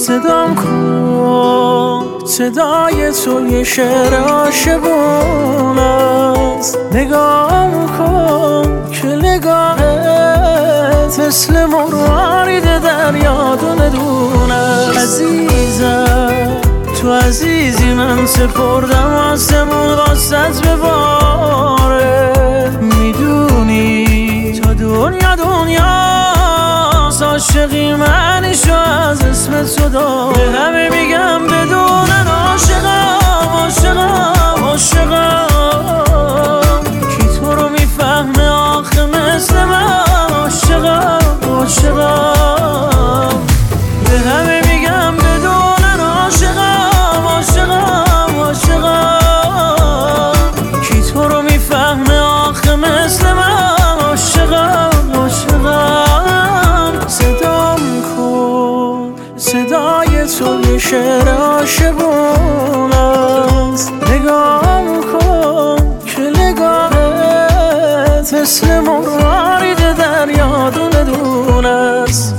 صدام کن، صدای تو یه شعر عاشقون است. نگام کن که نگاهت مثل مروارید دریا دونه دونه. عزیزم تو عزیزی، من سپردم آسمون واسط بباره. میدونی تا دنیاست، عاشقی منیشو از اسم تو دار. به همه میگم بدونن عاشقم عاشقم عاشقم، کی تو رو میفهمه آخه مثل من؟ عاشقم عاشقم. به همه میگم بدونن عاشقم عاشقم عاشقم، کی تو رو میفهمه آخه مثل من؟ عاشقم عاشقم. صدام کن، صدای تو یه شعر عاشقون است. نگام کن که نگاهت مثل مروارید دریا دونه دونه است.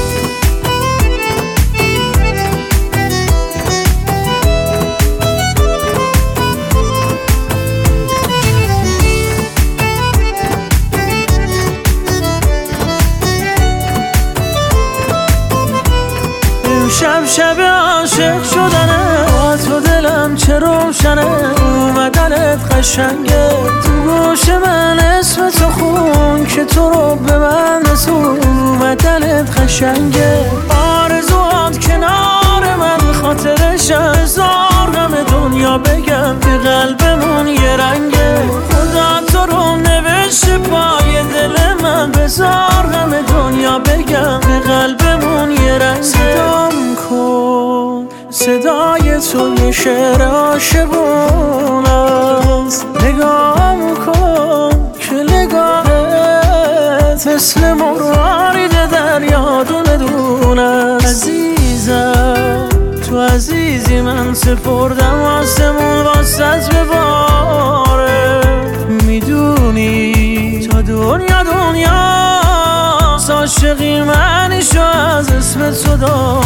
شب شب عاشق شدنه، با تو دلم چه روشنه. اومدنت قشنگه، تو گوش من اسم تو خون که تو رو به من رسون. اومدنت قشنگه، آرزوات کنار من خاطرش هزار غم دنیا بگم. به قلبمون یه رنگه، خدا تو رو نوشته پای دل من. بزار غم دنیا بگم، به قلبمون یه رنگه. صدام کن، صدای تو یه شعر عاشقون است. نگام کن که نگاهت مثل مروارید دریا دونه دونه. عزیزم تو عزیزی، من سپردم آسمون واسط بباره. میدونی تا دنیاست، عاشقی منیشو از اسم تو دار.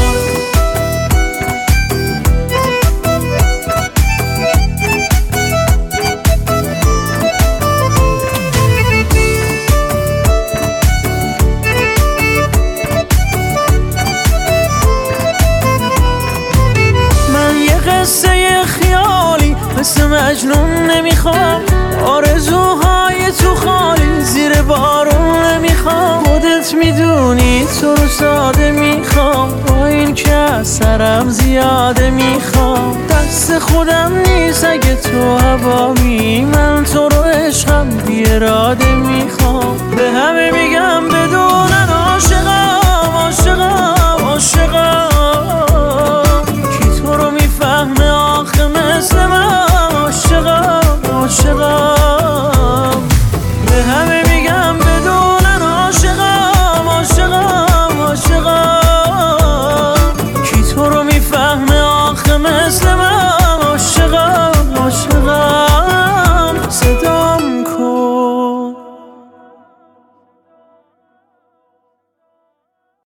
قصه خیالی مثل مجنون نمیخوام، آرزوهای تو خالی زیر بارون نمیخوام. خودت میدونی تو رو ساده میخوام، با این که اثرم زیاده میخوام. دست خودم نیست اگه تو هوامی، من تو رو عشقم بی اراده میخوام. به همه میگم بدونن عاشقم عاشقم عاشقم، کی تو رو میفهمه آخه مثل من؟ عاشقم عاشقم. به همه میگم بدونن عاشقم عاشقم عاشقم، کی تو رو میفهمه آخه مثل من؟